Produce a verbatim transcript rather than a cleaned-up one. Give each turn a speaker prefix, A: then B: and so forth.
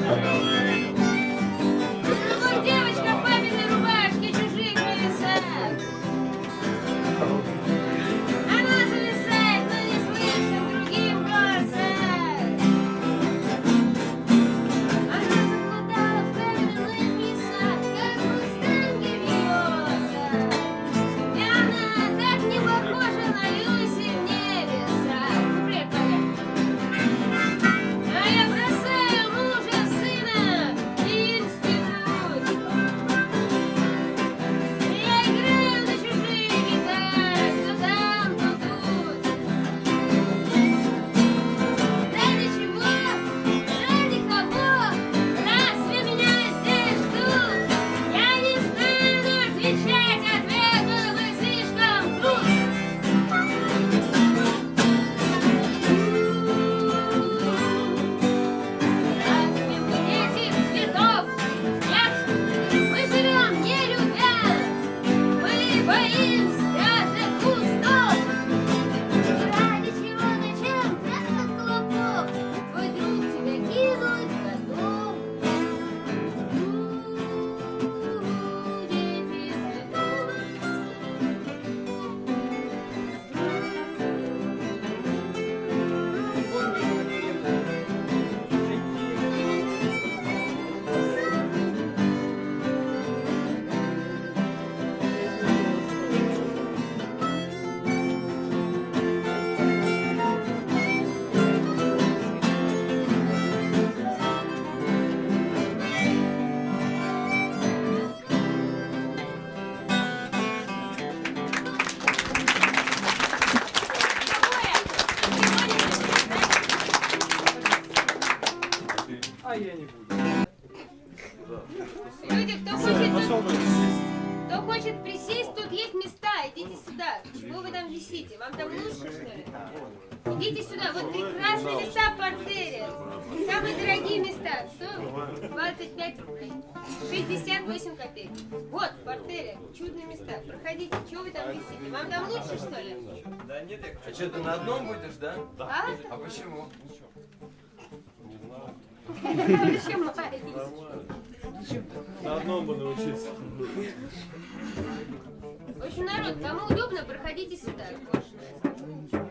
A: Люди, кто хочет, кто хочет присесть, тут есть места, идите сюда. Чего вы там висите? Вам там лучше, что ли? Идите сюда, вот прекрасные места в портере. Самые дорогие места. сто двадцать пять рублей. шестьдесят восемь копеек. Вот, в портере. Чудные места. Проходите. Чего вы там висите? Вам там лучше, что ли?
B: Да нет, а что, ты на одном будешь, да?
A: А?
B: А почему?
A: Почему?
C: На одном бы научиться.
A: В общем, народ, кому удобно, проходите сюда.